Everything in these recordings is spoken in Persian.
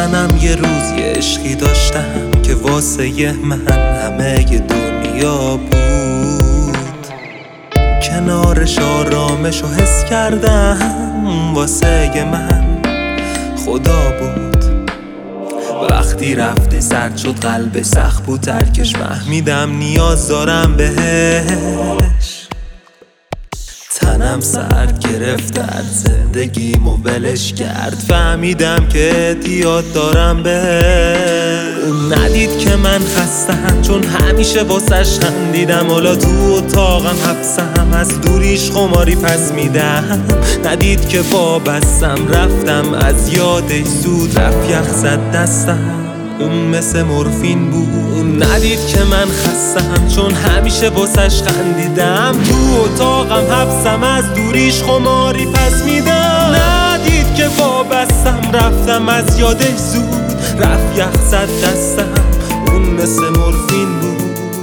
منم یه روز یه عشقی داشتم که واسه من همه ی دنیا بود. کنارش آرامشو حس کردم، واسه من خدا بود. وقتی رفته سرد شد قلبش، سخت بود ترکش، فهمیدم نیاز دارم بهش. تنم سرد گرفت از زندگیمو ولش کرد، فهمیدم که اعتیاد دارم بهش. اون ندید که من خستم، چون همیشه واسش خندیدم. حالا تو اتاقم حبسم، از دوریش خماری پس میدم. ندید که وابستم، رفتم از یادش زود، رفت یخ زد دستم، اون مثل مورفین بود. اون ندید که من خستم، چون همیشه واسش خندیدم. تو اتاقم حبسم، از دوریش خماری پس میدم. ندید که وابستم، رفتم از یادش زود، رفت یخ زد دستم، اون مثل مورفین بود.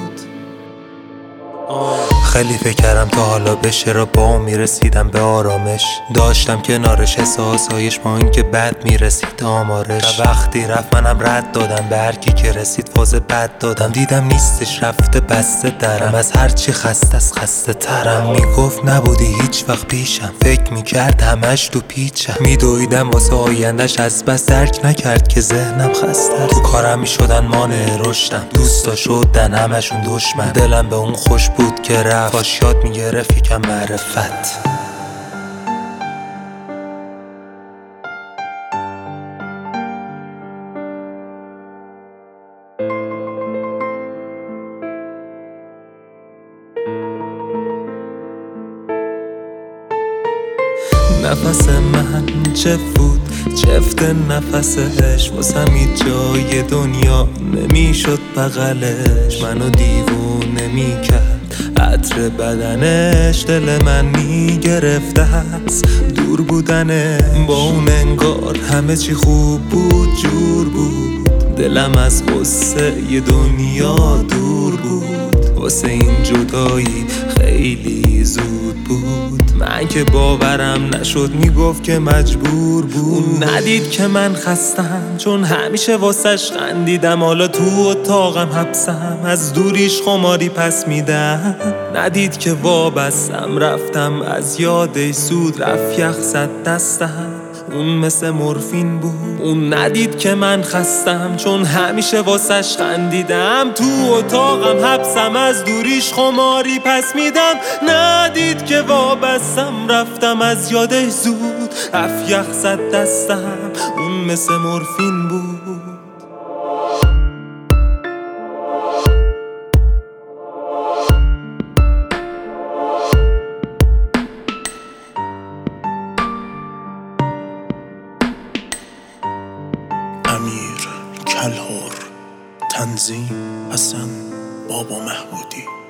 خیلی فکر کردم تا حالا بشه، را با میرسیدم به آرامش. داشتم کنارش احساسایش، با این که بد میرسید آمارش. و وقتی رفت منم رد دادم، به هر کی که رسید فاز بد دادم. دیدم نیستش، رفته بسته درم، از هرچی خسته از خسته ترم. میگفت نبودی هیچ وقت پیشم، فکر میکرد همش تو پیچم. میدویدم واسه آیندش، از بس درک نکرد که ذهنم خسته. تو کارم میشدن مانع رشدم، دوستا شدن همشون دشمن. دلم به اون خوش بود که رفت، کاش یاد میگرفت یکم معرفت. نفس من چه بود، چفت نفسش، واسم هیچ جای دنیا نمیشد بغلش. منو دیوونه میکرد عطر بدنش، دل من میگرفته از دور بودنه. با اون انگار همه چی خوب بود، جور بود. دلم از غصه ی دنیا دور بود، واسه این جدایی خیلی زود بود. من که باورم نشد، میگفت که مجبور بود. ندید که من خستم، چون همیشه واسش خندیدم. حالا تو اتاقم حبسم، از دوریش خماری پس میدم. ندید که وابستم، رفتم از یادش زود، رفت یخ زد دستم، اون مثل مورفین بود. اون ندید که من خستم، چون همیشه واسش خندیدم. تو اتاقم حبسم، از دوریش خماری پس میدم. ندید که وابستم، رفتم از یادش زود، رفت یخ زد دستم، اون مثل مورفین بود. امیر کلهر، تنظیم حسن بابا محمودی.